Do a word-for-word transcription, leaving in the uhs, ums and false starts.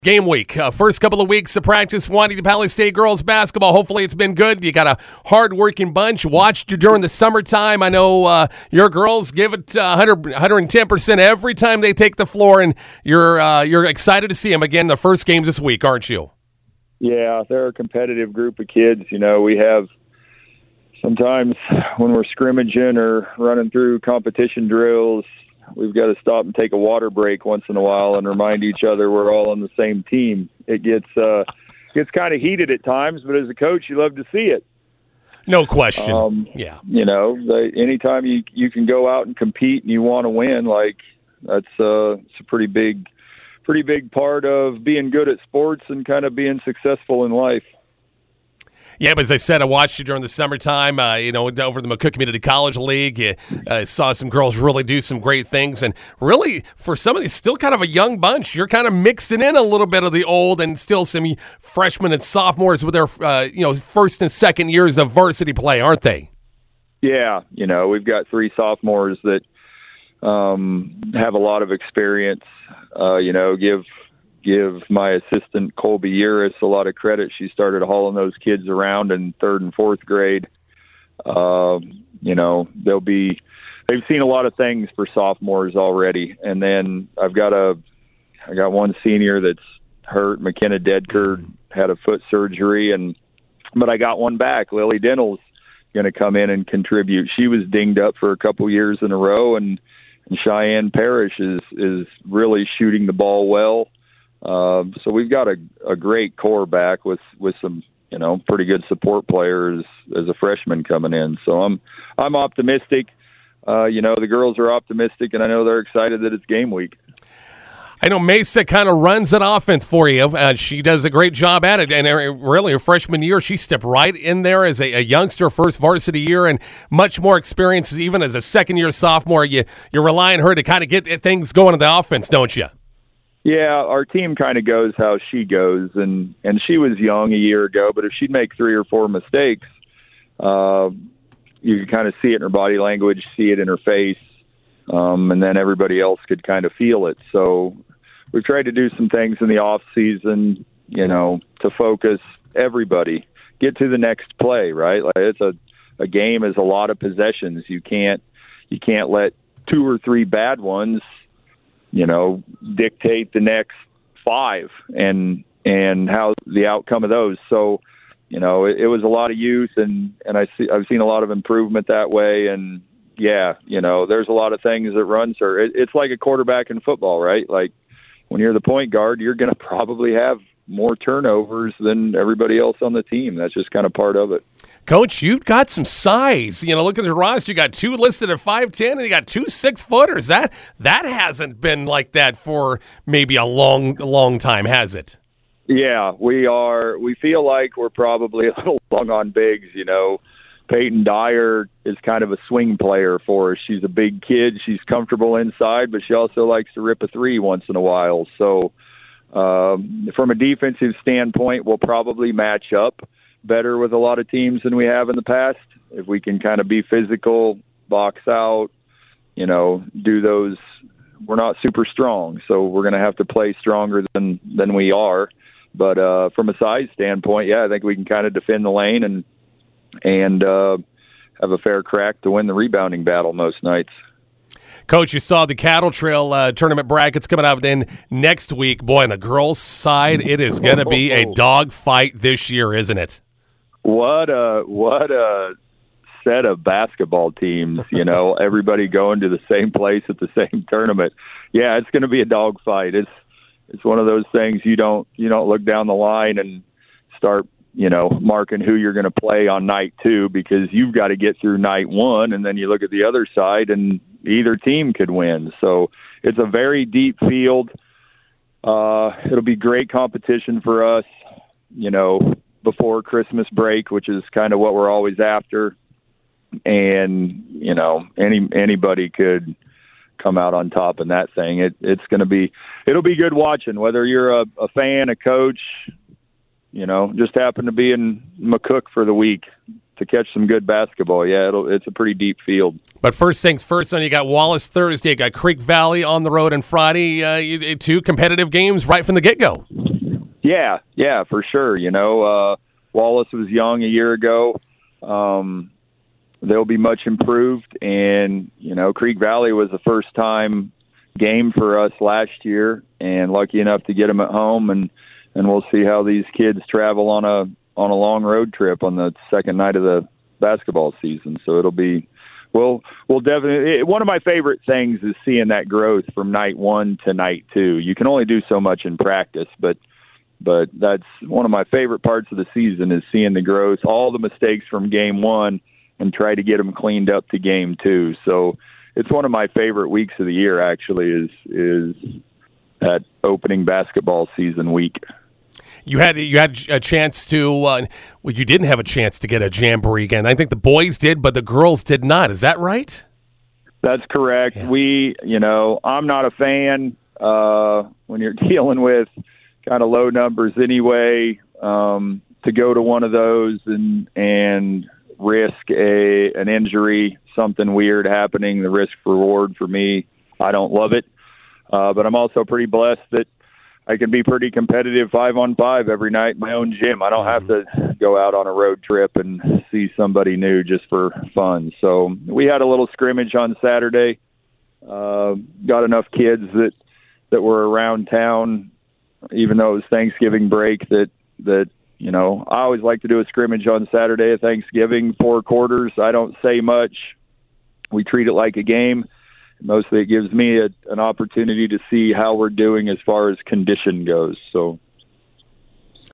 Game week. Uh, first couple of weeks of practice, Juanita Valley State girls basketball. Hopefully it's been good. You got a hard-working bunch. Watched you during the summertime. I know uh, your girls give it uh, one hundred, one hundred ten percent every time they take the floor, and you're uh, you're excited to see them again the first games this week, aren't you? Yeah, they're a competitive group of kids. You know, we have sometimes when we're scrimmaging or running through competition drills, we've got to stop and take a water break once in a while and remind each other we're all on the same team. It gets uh, gets kind of heated at times, but as a coach, you love to see it. No question. Um, yeah. You know, they, anytime you you can go out and compete and you want to win, like that's uh, it's a pretty big, pretty big part of being good at sports and kind of being successful in life. Yeah, but as I said, I watched you during the summertime, uh, you know, over the McCook Community College League. You uh, saw some girls really do some great things. And really, for some of these, still kind of a young bunch, you're kind of mixing in a little bit of the old and still some freshmen and sophomores with their, uh, you know, first and second years of varsity play, aren't they? Yeah. You know, we've got three sophomores that um, have a lot of experience, uh, you know, give – give my assistant Colby Uris a lot of credit. She started hauling those kids around in third and fourth grade. Uh, you know, they'll be, they've seen a lot of things for sophomores already. And then I've got a, I got one senior that's hurt. McKenna Dedker had a foot surgery, and, but I got one back. Lily Dennell's going to come in and contribute. She was dinged up for a couple years in a row, and, and Cheyenne Parrish is, is really shooting the ball well. Um, so we've got a, a great core back with, with some, you know, pretty good support players as a freshman coming in. So I'm, I'm optimistic. Uh, you know, the girls are optimistic, and I know they're excited that it's game week. I know Mesa kind of runs that offense for you. Uh, she does a great job at it. And really, her freshman year, she stepped right in there as a, a youngster, first varsity year, and much more experience. Even as a second-year sophomore, you, you're relying on her to kind of get things going in the offense, don't you? Yeah, our team kind of goes how she goes, and, and she was young a year ago, but if she'd make three or four mistakes, uh, you could kind of see it in her body language, see it in her face, um, and then everybody else could kind of feel it. So we've tried to do some things in the off season, you know, to focus everybody, get to the next play, right? Like it's a, a game is a lot of possessions. You can't you can't let two or three bad ones, you know, dictate the next five and and how the outcome of those. So, you know, it, it was a lot of youth, and, and I see I've seen a lot of improvement that way. And yeah, you know, there's a lot of things that runs her. It, it's like a quarterback in football, right? Like when you're the point guard, you're going to probably have more turnovers than everybody else on the team. That's just kind of part of it. Coach, you've got some size. You know, look at the roster. You got two listed at five ten, and you got two six-footers. That that hasn't been like that for maybe a long, long time, has it? Yeah, we are. We feel like we're probably a little long on bigs, you know. Peyton Dyer is kind of a swing player for us. She's a big kid. She's comfortable inside, but she also likes to rip a three once in a while. So um, from a defensive standpoint, we'll probably match up better with a lot of teams than we have in the past. If we can kind of be physical, box out, you know, do those. We're not super strong, so we're going to have to play stronger than, than we are. But uh, from a size standpoint, yeah, I think we can kind of defend the lane and and uh, have a fair crack to win the rebounding battle most nights. Coach, you saw the Cattle Trail uh, tournament brackets coming out in next week. Boy, on the girls' side, it is going to be a dog fight this year, isn't it? What a what a set of basketball teams, you know, everybody going to the same place at the same tournament. Yeah, it's going to be a dog fight. It's it's one of those things you don't you don't look down the line and start, you know, marking who you're going to play on night two, because you've got to get through night one, and then you look at the other side and either team could win. So it's a very deep field. Uh, it'll be great competition for us, you know, before Christmas break, which is kind of what we're always after. And, you know, any anybody could come out on top in that thing. It, it's going to be, it'll be good watching, whether you're a, a fan, a coach, you know, just happen to be in McCook for the week to catch some good basketball. Yeah, it'll, it's a pretty deep field. But first things first, on you got Wallace Thursday, you got Creek Valley on the road on Friday. Uh, you, two competitive games right from the get-go. Yeah, yeah, for sure. You know, uh, Wallace was young a year ago. Um, they'll be much improved. And, you know, Creek Valley was the first time game for us last year, and lucky enough to get them at home. And, and we'll see how these kids travel on a on a long road trip on the second night of the basketball season. So it'll be, we'll, we'll definitely, it, one of my favorite things is seeing that growth from night one to night two. You can only do so much in practice, but But that's one of my favorite parts of the season is seeing the growth, all the mistakes from game one, and try to get them cleaned up to game two. So it's one of my favorite weeks of the year, actually, is is that opening basketball season week. You had you had a chance to, uh, well, you didn't have a chance to get a jamboree again. I think the boys did, but the girls did not. Is that right? That's correct. Yeah. We, you know, I'm not a fan uh, when you're dealing with kind of low numbers anyway, um, to go to one of those and and risk a an injury, something weird happening, the risk reward for me, I don't love it. Uh, but I'm also pretty blessed that I can be pretty competitive five on five every night in my own gym. I don't have to go out on a road trip and see somebody new just for fun. So we had a little scrimmage on Saturday. Uh, got enough kids that, that were around town, even though it was Thanksgiving break, that, that, you know, I always like to do a scrimmage on Saturday of Thanksgiving, four quarters. I don't say much. We treat it like a game. Mostly it gives me a, an opportunity to see how we're doing as far as condition goes. So